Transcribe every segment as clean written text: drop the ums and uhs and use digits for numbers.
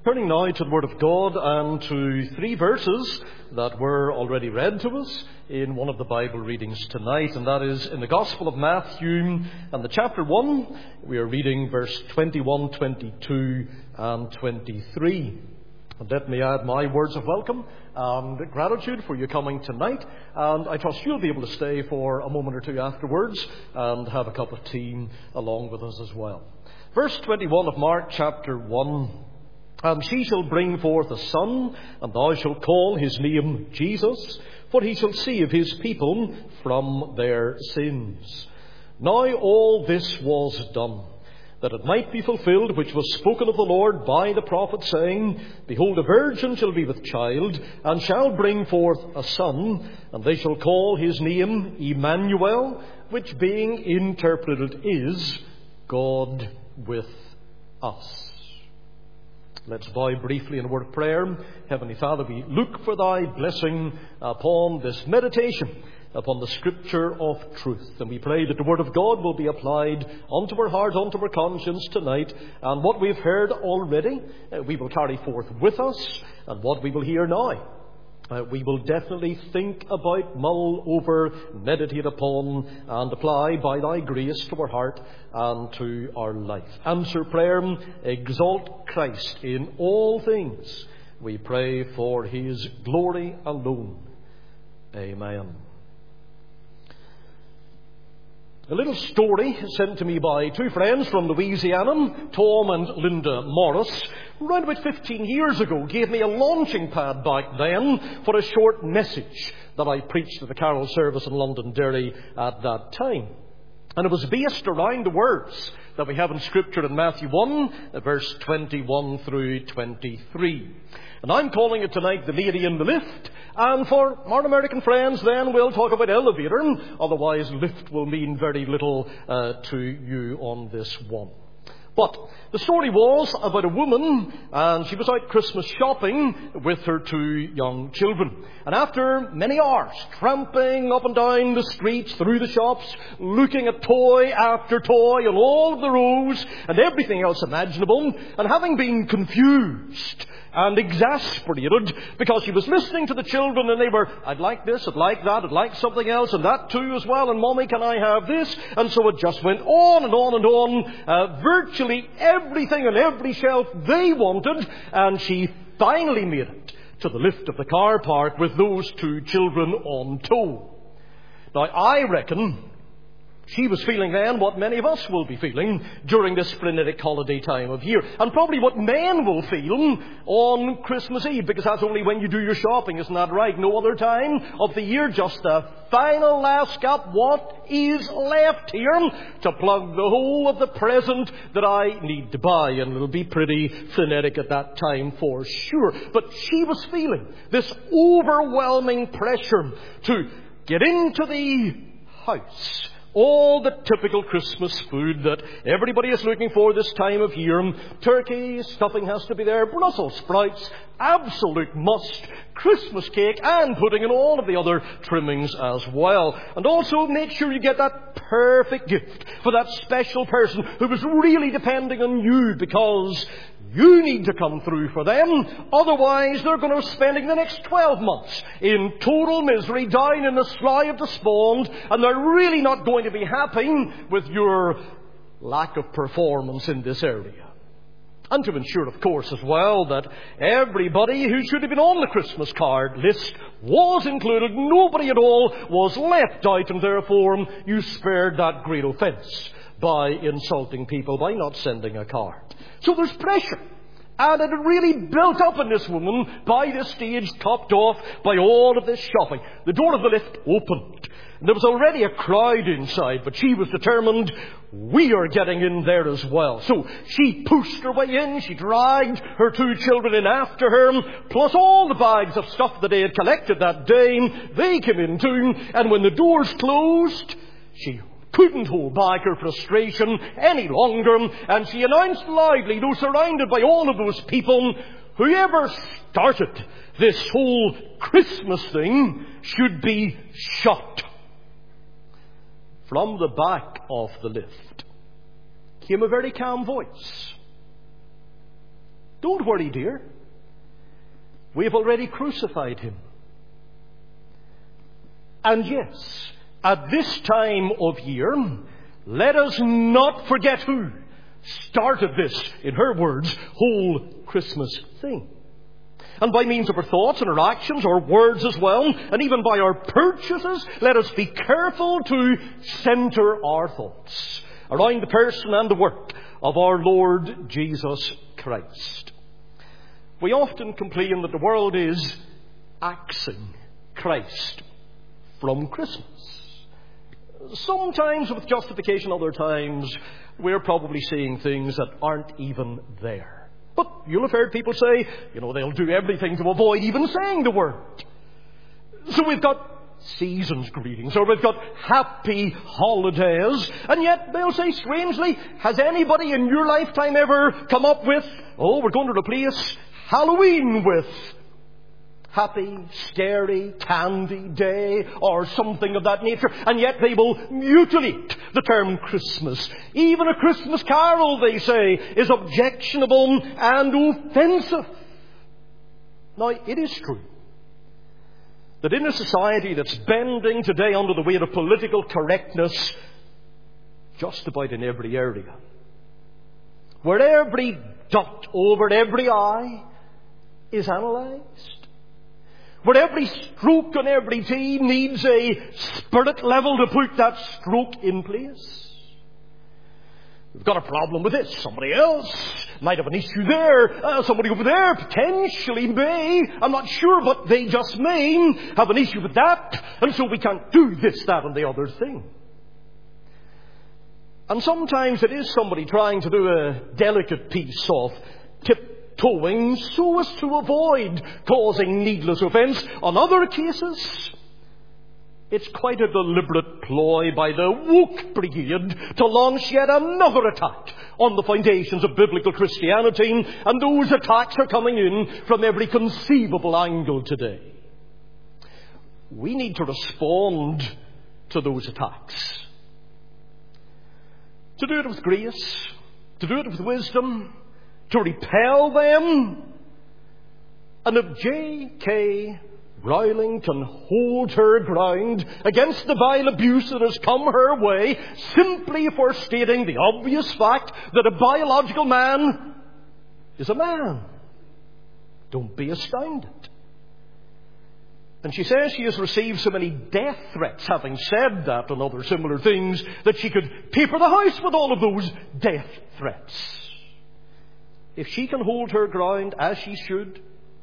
Turning now to the Word of God and to three verses that were already read to us in one of the Bible readings tonight, and that is in the Gospel of Matthew and the chapter 1. We are reading verse 21, 22 and 23. And let me add my words of welcome and gratitude for you coming tonight, and I trust you'll be able to stay for a moment or two afterwards and have a cup of tea along with us as well. Verse 21 of Mark chapter 1. And she shall bring forth a son, and thou shalt call his name Jesus, for he shall save his people from their sins. Now all this was done, that it might be fulfilled which was spoken of the Lord by the prophet, saying, Behold, a virgin shall be with child, and shall bring forth a son, and they shall call his name Emmanuel, which being interpreted is, God with us. Let's bow briefly in a word of prayer. Heavenly Father, we look for thy blessing upon this meditation, upon the Scripture of truth. And we pray that the Word of God will be applied unto our heart, unto our conscience tonight. And what we've heard already, we will carry forth with us. And what we will hear now, we will definitely think about, mull over, meditate upon, and apply by thy grace to our heart and to our life. Answer prayer, exalt Christ in all things. We pray for his glory alone. Amen. A little story sent to me by two friends from Louisiana, Tom and Linda Morris, around about 15 years ago, gave me a launching pad back then for a short message that I preached at the carol service in Londonderry at that time. And it was based around the words that we have in Scripture in Matthew 1, verse 21 through 23. And I'm calling it tonight The Lady in the Lift. And for our American friends, then, we'll talk about elevator. Otherwise, lift will mean very little to you on this one. But the story was about a woman, and she was out Christmas shopping with her two young children. And after many hours tramping up and down the streets, through the shops, looking at toy after toy and all of the rows and everything else imaginable, and having been confused and exasperated because she was listening to the children and they were, I'd like this, I'd like that, I'd like something else, and that too as well, and Mommy, can I have this? And so it just went on and on and on, virtually everything on every shelf they wanted, and she finally made it to the lift of the car park with those two children on tow. Now, I reckon she was feeling then what many of us will be feeling during this frenetic holiday time of year. And probably what men will feel on Christmas Eve, because that's only when you do your shopping, isn't that right? No other time of the year, just the final last gap. What is left here to plug the hole of the present that I need to buy? And it'll be pretty frenetic at that time for sure. But she was feeling this overwhelming pressure to get into the house. All the typical Christmas food that everybody is looking for this time of year. Turkey, stuffing has to be there, Brussels sprouts, absolute must, Christmas cake and pudding and all of the other trimmings as well. And also make sure you get that perfect gift for that special person who is really depending on you, because you need to come through for them. Otherwise, they're going to be spending the next 12 months in total misery, down in the slough of despond, and they're really not going to be happy with your lack of performance in this area. And to ensure, of course, as well, that everybody who should have been on the Christmas card list was included, nobody at all was left out, and therefore you spared that great offence by insulting people by not sending a card. So there's pressure. And it had really built up in this woman by this stage, topped off by all of this shopping. The door of the lift opened. And there was already a crowd inside, but she was determined, we are getting in there as well. So she pushed her way in. She dragged her two children in after her, plus all the bags of stuff that they had collected that day. They came in too. And when the doors closed, she couldn't hold back her frustration any longer, and she announced loudly, though surrounded by all of those people, whoever started this whole Christmas thing should be shot. From the back of the lift came a very calm voice. Don't worry, dear. We've already crucified him. And yes, at this time of year, let us not forget who started this, in her words, whole Christmas thing. And by means of our thoughts and our actions, our words as well, and even by our purchases, let us be careful to centre our thoughts around the person and the work of our Lord Jesus Christ. We often complain that the world is axing Christ from Christmas. Sometimes with justification, other times we're probably saying things that aren't even there. But you'll have heard people say, they'll do everything to avoid even saying the word. So we've got season's greetings, or we've got happy holidays, and yet they'll say strangely, has anybody in your lifetime ever come up with, we're going to replace Halloween with Happy, Scary, Candy Day, or something of that nature, and yet they will mutilate the term Christmas. Even a Christmas carol, they say, is objectionable and offensive. Now, it is true that in a society that's bending today under the weight of political correctness just about in every area, where every dot over every I is analysed, where every stroke on every T needs a spirit level to put that stroke in place. We've got a problem with this. Somebody else might have an issue there. Somebody over there potentially may, I'm not sure, but they just may have an issue with that. And so we can't do this, that and the other thing. And sometimes it is somebody trying to do a delicate piece of tiptoeing so as to avoid causing needless offence. On other cases, it's quite a deliberate ploy by the woke brigade to launch yet another attack on the foundations of biblical Christianity, and those attacks are coming in from every conceivable angle today. We need to respond to those attacks. To do it with grace, to do it with wisdom, to repel them. And if J.K. Rowling can hold her ground against the vile abuse that has come her way simply for stating the obvious fact that a biological man is a man, don't be astounded. And she says she has received so many death threats, having said that and other similar things, that she could paper the house with all of those death threats. If she can hold her ground, as she should,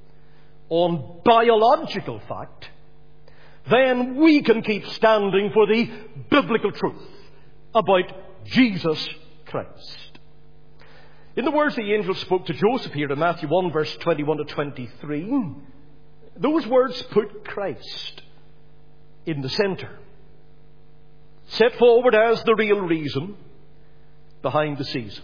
on biological fact, then we can keep standing for the biblical truth about Jesus Christ. In the words the angel spoke to Joseph here in Matthew 1, verse 21 to 23, those words put Christ in the centre, set forward as the real reason behind the season.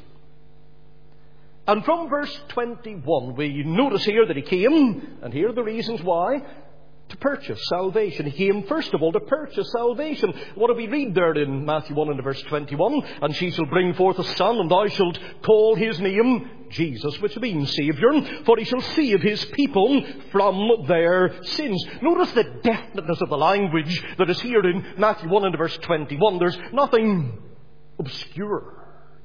And from verse 21, we notice here that he came, and here are the reasons why, to purchase salvation. He came, first of all, to purchase salvation. What do we read there in Matthew 1 and verse 21? And she shall bring forth a son, and thou shalt call his name Jesus, which means Saviour, for he shall save his people from their sins. Notice the definiteness of the language that is here in Matthew 1 and verse 21. There's nothing obscure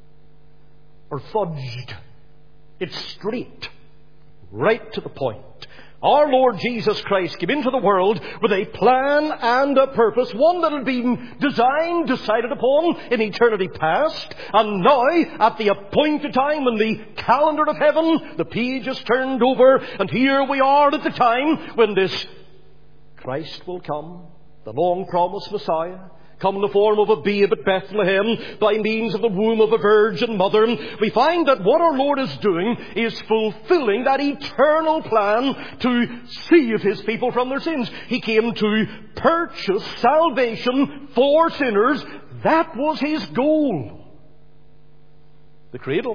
or fudged. It's straight, right to the point. Our Lord Jesus Christ came into the world with a plan and a purpose, one that had been designed, decided upon in eternity past, and now, at the appointed time in the calendar of heaven, the page is turned over, and here we are at the time when this Christ will come, the long-promised Messiah, come in the form of a babe at Bethlehem by means of the womb of a virgin mother. We find that what our Lord is doing is fulfilling that eternal plan to save his people from their sins. He came to purchase salvation for sinners. That was his goal. The cradle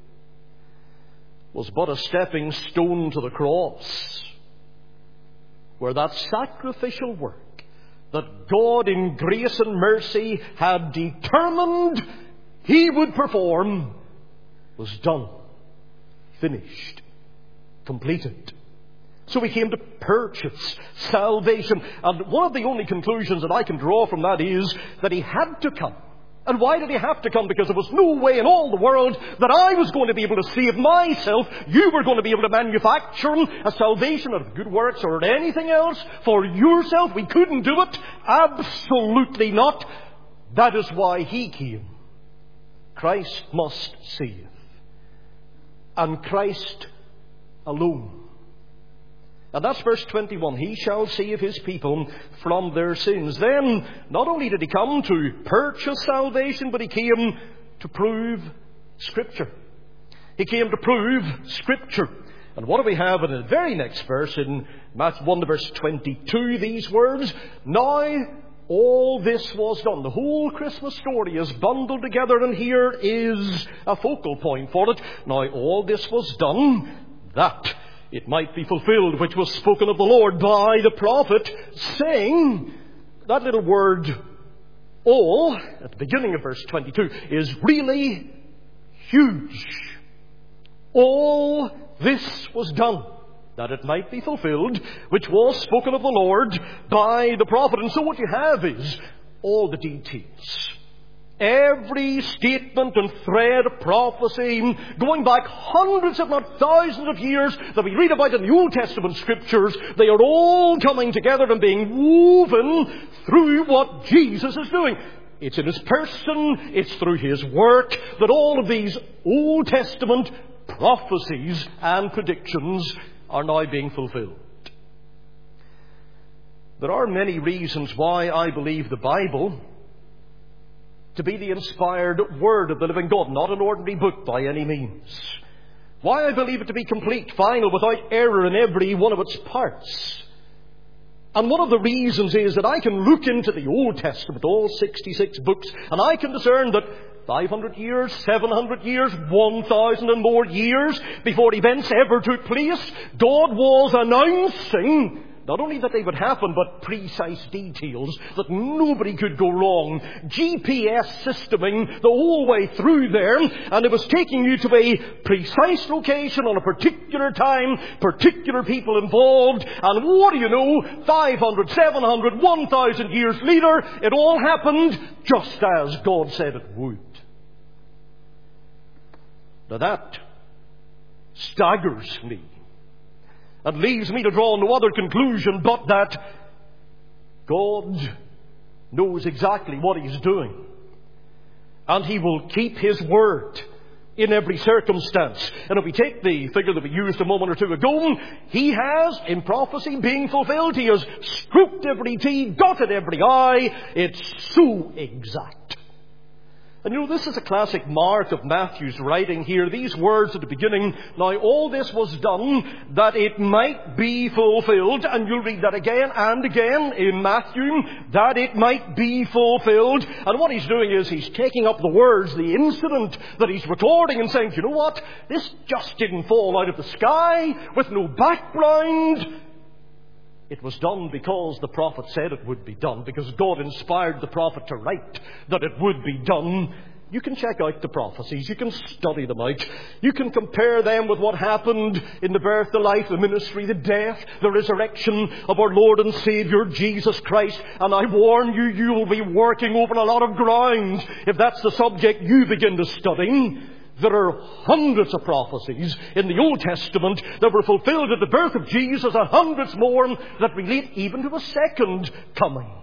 was but a stepping stone to the cross, where that sacrificial work that God in grace and mercy had determined he would perform was done, finished, completed. So he came to purchase salvation. And one of the only conclusions that I can draw from that is that he had to come. And why did he have to come? Because there was no way in all the world that I was going to be able to save myself. You were going to be able to manufacture a salvation out of good works or anything else for yourself. We couldn't do it. Absolutely not. That is why he came. Christ must save. And Christ alone. And that's verse 21. He shall save his people from their sins. Then, not only did he come to purchase salvation, but he came to prove Scripture. He came to prove Scripture. And what do we have in the very next verse, in Matthew 1 verse 22, these words? Now all this was done. The whole Christmas story is bundled together, and here is a focal point for it. Now all this was done, that it might be fulfilled, which was spoken of the Lord by the prophet, saying, that little word, all, at the beginning of verse 22, is really huge. All this was done, that it might be fulfilled, which was spoken of the Lord by the prophet. And so what you have is all the details. Every statement and thread of prophecy, going back hundreds if not thousands of years, that we read about in the Old Testament Scriptures, they are all coming together and being woven through what Jesus is doing. It's in His person, it's through His work, that all of these Old Testament prophecies and predictions are now being fulfilled. There are many reasons why I believe the Bible to be the inspired Word of the living God, not an ordinary book by any means. Why I believe it to be complete, final, without error in every one of its parts. And one of the reasons is that I can look into the Old Testament, all 66 books, and I can discern that 500 years, 700 years, 1,000 and more years before events ever took place, God was announcing not only that they would happen, but precise details that nobody could go wrong. GPS systeming the whole way through there, and it was taking you to a precise location on a particular time, particular people involved, and what do you know, 500, 700, 1,000 years later, it all happened just as God said it would. Now that staggers me. It leaves me to draw no other conclusion but that God knows exactly what He's doing. And He will keep His word in every circumstance. And if we take the figure that we used a moment or two ago, He has, in prophecy being fulfilled, He has scooped every T, dotted every I. It's so exact. And you know, this is a classic mark of Matthew's writing here. These words at the beginning, now all this was done that it might be fulfilled. And you'll read that again and again in Matthew, that it might be fulfilled. And what he's doing is he's taking up the words, the incident that he's recording, and saying, you know what? This just didn't fall out of the sky with no background. It was done because the prophet said it would be done, because God inspired the prophet to write that it would be done. You can check out the prophecies. You can study them out. You can compare them with what happened in the birth, the life, the ministry, the death, the resurrection of our Lord and Saviour, Jesus Christ. And I warn you, you will be working over a lot of ground if that's the subject you begin to study. There are hundreds of prophecies in the Old Testament that were fulfilled at the birth of Jesus, and hundreds more that relate even to a second coming.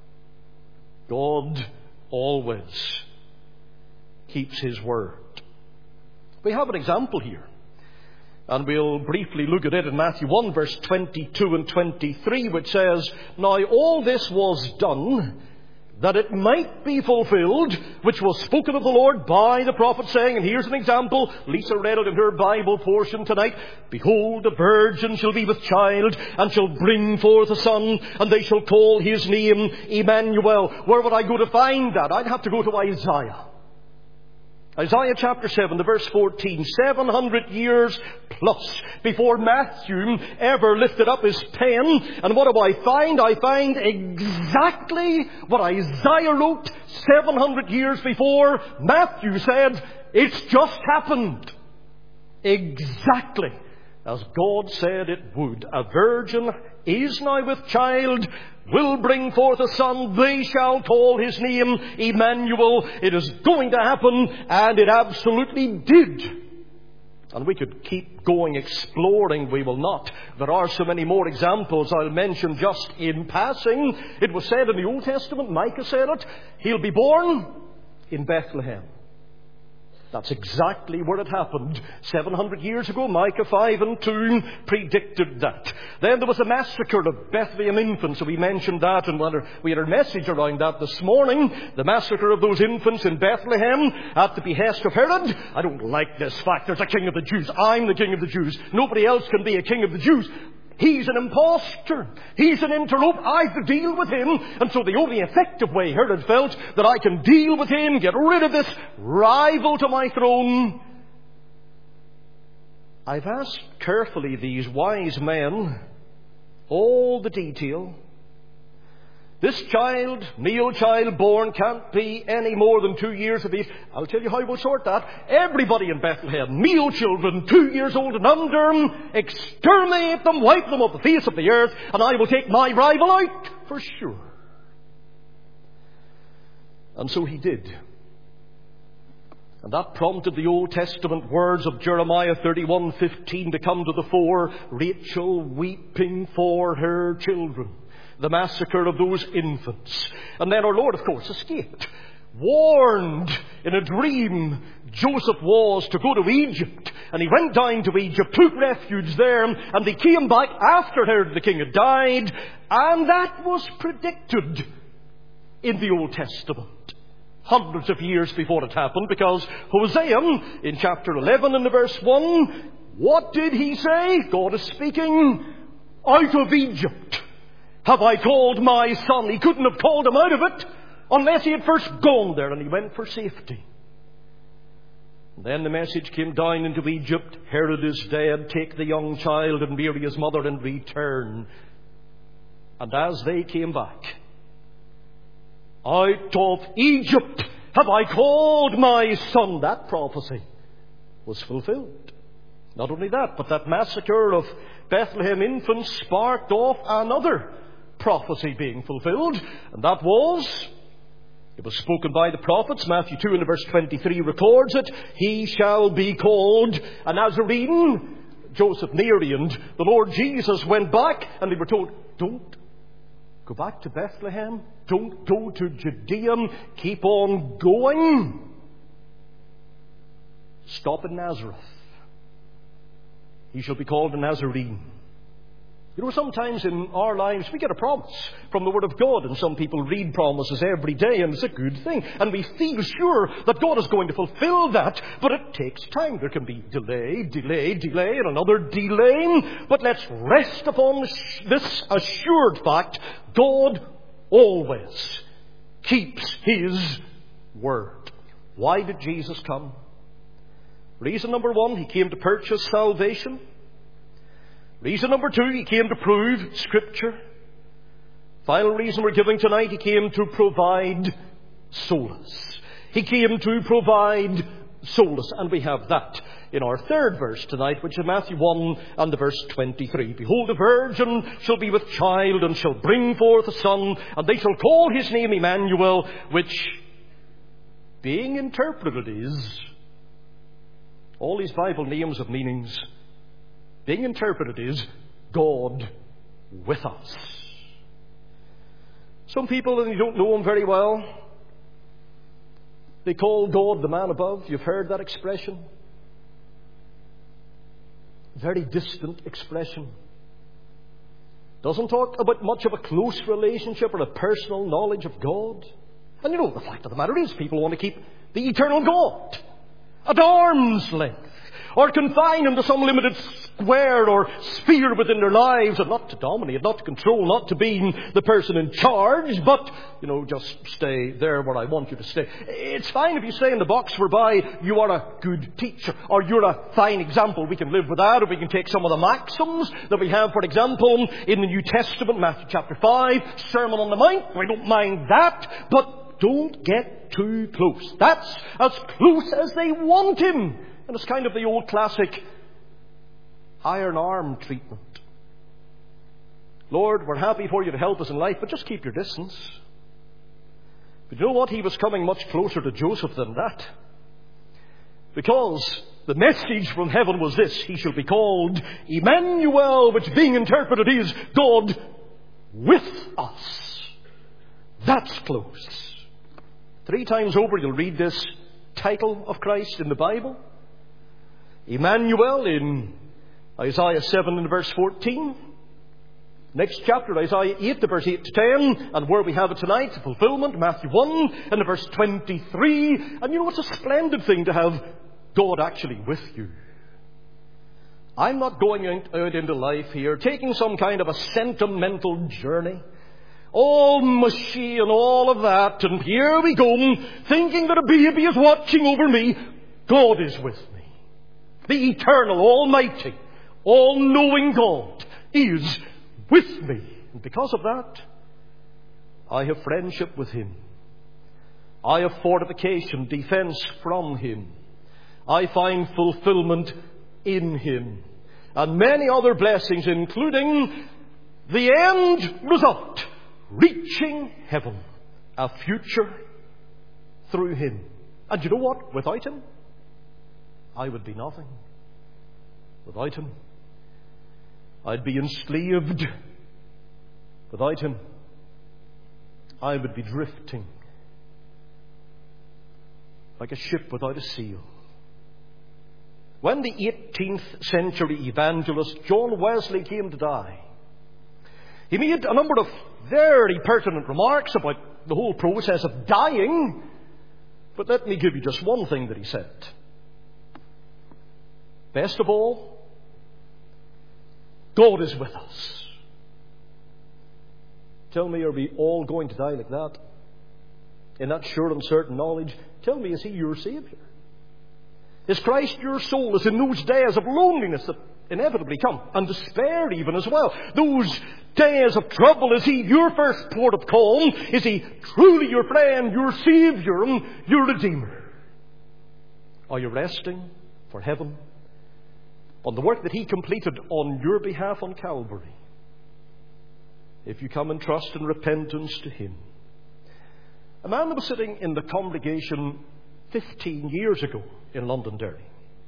God always keeps His word. We have an example here, and we'll briefly look at it in Matthew 1 verse 22 and 23, which says, now all this was done that it might be fulfilled, which was spoken of the Lord by the prophet, saying, and here's an example, Lisa read it in her Bible portion tonight, behold, a virgin shall be with child, and shall bring forth a son, and they shall call his name Emmanuel. Where would I go to find that? I'd have to go to Isaiah. Isaiah chapter 7, the verse 14, 700 years plus before Matthew ever lifted up his pen. And what do I find? I find exactly what Isaiah wrote 700 years before. Matthew said, it's just happened. Exactly as God said it would. A virgin is now with child, will bring forth a son. They shall call his name Emmanuel. It is going to happen, and it absolutely did. And we could keep going exploring. We will not. There are so many more examples I'll mention just in passing. It was said in the Old Testament, Micah said it, he'll be born in Bethlehem. That's exactly where it happened. 700 years ago, Micah 5:2 predicted that. Then there was a massacre of Bethlehem infants, so we mentioned that, and we had a message around that this morning. The massacre of those infants in Bethlehem at the behest of Herod. I don't like this fact. There's a king of the Jews. I'm the king of the Jews. Nobody else can be a king of the Jews. He's an impostor. He's an interloper. I have to deal with him. And so the only effective way Herod felt that I can deal with him, get rid of this rival to my throne. I've asked carefully these wise men all the detail. This child, male child born, can't be any more than 2 years of age. I'll tell you how we'll sort that. Everybody in Bethlehem, male children 2 years old and under, exterminate them, wipe them off the face of the earth, and I will take my rival out for sure. And so he did. And that prompted the Old Testament words of Jeremiah 31:15 to come to the fore. Rachel weeping for her children. The massacre of those infants. And then our Lord, of course, escaped. Warned in a dream Joseph was to go to Egypt. And he went down to Egypt, took refuge there, and they came back after Herod the king had died. And that was predicted in the Old Testament. Hundreds of years before it happened, because Hosea, in chapter 11 and verse 1, what did he say? God is speaking, out of Egypt have I called my son. He couldn't have called him out of it unless he had first gone there, and he went for safety. Then the message came down into Egypt, Herod is dead, take the young child and Mary his mother and return. And as they came back, out of Egypt have I called my son. That prophecy was fulfilled. Not only that, but that massacre of Bethlehem infants sparked off another prophecy being fulfilled. And that was, it was spoken by the prophets. Matthew 2 and verse 23 records it. He shall be called a Nazarene. Joseph, Mary, and the Lord Jesus went back, and they were told, don't go back to Bethlehem. Don't go to Judea. Keep on going. Stop in Nazareth. He shall be called a Nazarene. You know, sometimes in our lives we get a promise from the Word of God, and some people read promises every day, and it's a good thing. And we feel sure that God is going to fulfill that, but it takes time. There can be delay, and another delay. But let's rest upon this assured fact. God always keeps His word. Why did Jesus come? Reason number one, He came to purchase salvation. Reason number two, He came to prove Scripture. Final reason we're giving tonight, He came to provide solace. He came to provide solace. And we have that in our third verse tonight, which is Matthew 1 and the verse 23. Behold, a virgin shall be with child, and shall bring forth a son, and they shall call his name Emmanuel, which, being interpreted, is, all these Bible names have meanings. Being interpreted is God with us. Some people, and you don't know Him very well, they call God the man above. You've heard that expression. Very distant expression. Doesn't talk about much of a close relationship or a personal knowledge of God. And you know, the fact of the matter is, people want to keep the eternal God at arm's length, or confine him to some limited square or sphere within their lives, and not to dominate, not to control, not to be the person in charge, but, you know, just stay there where I want you to stay. It's fine if you stay in the box whereby you are a good teacher, or you're a fine example. We can live with that, or we can take some of the maxims that we have, for example, in the New Testament, Matthew chapter 5, Sermon on the Mount. We don't mind that, but don't get too close. That's as close as they want him. And it's kind of the old classic, iron arm treatment. Lord, we're happy for you to help us in life, but just keep your distance. But you know what? He was coming much closer to Joseph than that. Because the message from heaven was this: he shall be called Emmanuel, which being interpreted is God with us. That's close. 3 times over you'll read this title of Christ in the Bible. Emmanuel in Isaiah 7 and verse 14. Next chapter, Isaiah 8, the verse 8 to 10, and where we have it tonight, the fulfillment, Matthew 1, and the verse 23. And you know, it's a splendid thing to have God actually with you. I'm not going out into life here, taking some kind of a sentimental journey, all mushy and all of that, and here we go, thinking that a baby is watching over me. God is with me. The eternal, almighty, all-knowing God is with me. And because of that, I have friendship with Him. I have fortification, defense from Him. I find fulfillment in Him. And many other blessings, including the end result, reaching heaven, a future through Him. And you know what? Without Him, I would be nothing. Without Him, I'd be enslaved. Without Him, I would be drifting like a ship without a sail. When the 18th century evangelist John Wesley came to die, he made a number of very pertinent remarks about the whole process of dying. But let me give you just one thing that he said. Best of all, God is with us. Tell me, are we all going to die like that? In that sure and certain knowledge? Tell me, is He your Saviour? Is Christ your solace in those days of loneliness that inevitably come, and despair even as well? Those days of trouble, is He your first port of call? Is He truly your friend, your Saviour, and your Redeemer? Are you resting for heaven on the work that He completed on your behalf on Calvary? If you come in trust and repentance to Him. A man that was sitting in the congregation 15 years ago in Londonderry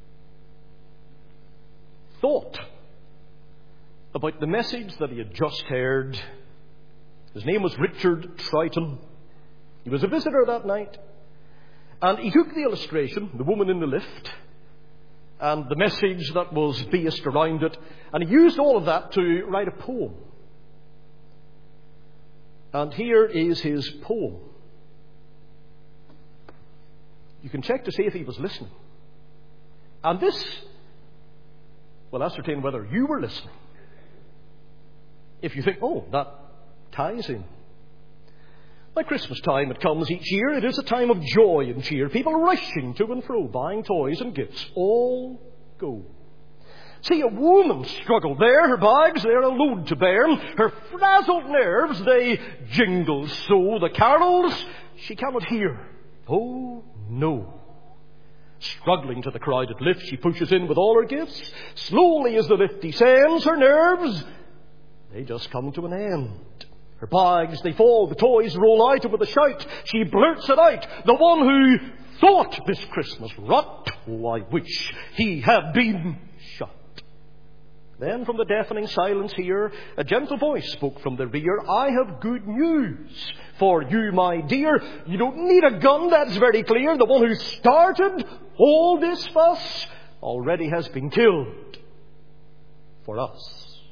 thought about the message that he had just heard. His name was Richard Troughton. He was a visitor that night. And he took the illustration, the woman in the lift, and the message that was based around it, and he used all of that to write a poem. And here is his poem. You can check to see if he was listening. And this will ascertain whether you were listening. If you think, oh, that ties in. By Christmas time it comes each year. It is a time of joy and cheer. People rushing to and fro, buying toys and gifts. All go. See a woman struggle there, her bags, they're a load to bear. Her frazzled nerves, they jingle so. The carols she cannot hear. Oh, no. Struggling to the crowded lift, she pushes in with all her gifts. Slowly as the lift descends, her nerves, they just come to an end. Her bags, they fall, the toys roll out, and with a shout, she blurts it out. The one who thought this Christmas rot, oh, I wish he had been shot. Then from the deafening silence here, a gentle voice spoke from the rear. I have good news for you, my dear. You don't need a gun, that's very clear. The one who started all this fuss already has been killed for us.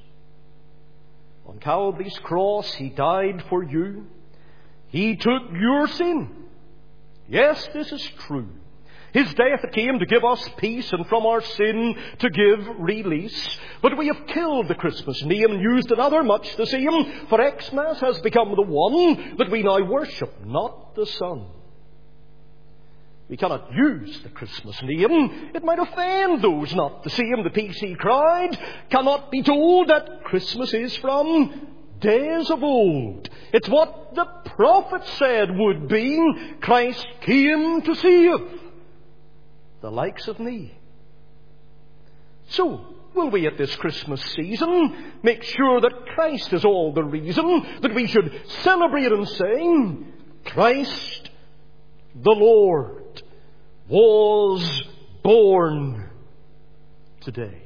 On Calvary's cross, He died for you. He took your sin. Yes, this is true. His death came to give us peace and from our sin to give release. But we have killed the Christmas name and used another much the same. For Xmas has become the one that we now worship, not the Son. We cannot use the Christmas name. It might offend those not the same. The PC cried, cannot be told that Christmas is from days of old. It's what the prophet said would be. Christ came to save the likes of me. So, will we at this Christmas season make sure that Christ is all the reason that we should celebrate and sing, Christ the Lord was born today.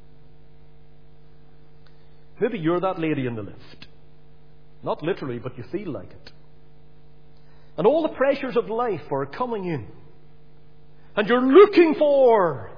Maybe you're that lady in the lift. Not literally, but you feel like it. And all the pressures of life are coming in. And you're looking for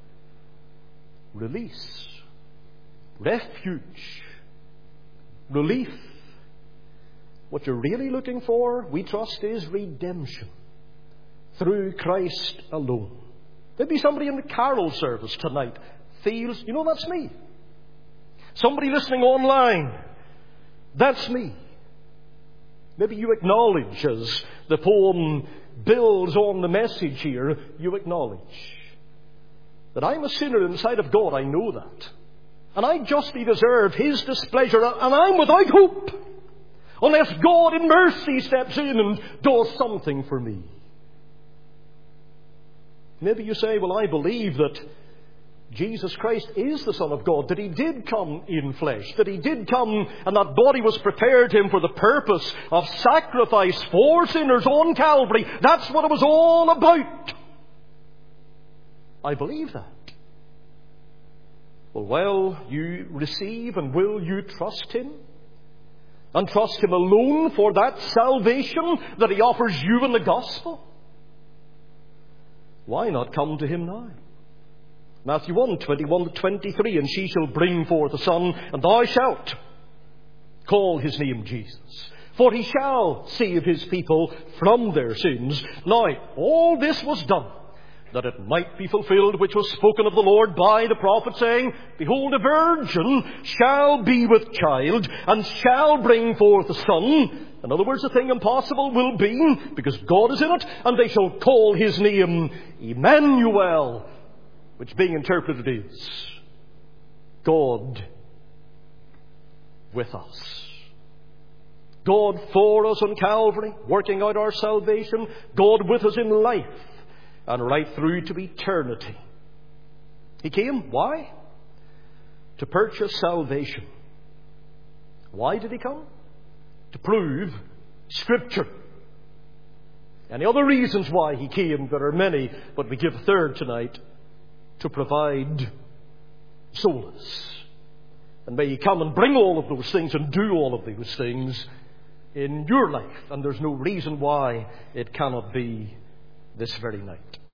release, refuge, relief. What you're really looking for, we trust, is redemption through Christ alone. Maybe somebody in the carol service tonight feels, that's me. Somebody listening online, that's me. Maybe you acknowledge, as the poem builds on the message here, you acknowledge that I'm a sinner in the sight of God. I know that. And I justly deserve His displeasure, and I'm without hope unless God in mercy steps in and does something for me. Maybe you say, well, I believe that Jesus Christ is the Son of God, that He did come in flesh, that He did come and that body was prepared Him for the purpose of sacrifice for sinners on Calvary. That's what it was all about. I believe that. Well, will you receive and will you trust Him? And trust Him alone for that salvation that He offers you in the gospel? Why not come to Him now? Matthew 1:21-23, and she shall bring forth a son, and thou shalt call his name Jesus. For he shall save his people from their sins. Now, all this was done, that it might be fulfilled which was spoken of the Lord by the prophet, saying, Behold, a virgin shall be with child, and shall bring forth a son. In other words, the thing impossible will be, because God is in it, and they shall call his name Emmanuel, which being interpreted is God with us. God for us on Calvary, working out our salvation. God with us in life, and right through to eternity. He came. Why? To purchase salvation. Why did He come? To prove Scripture. Any other reasons why He came? There are many, but we give a third tonight. To provide solace. And may He come and bring all of those things and do all of those things in your life. And there's no reason why it cannot be this very night.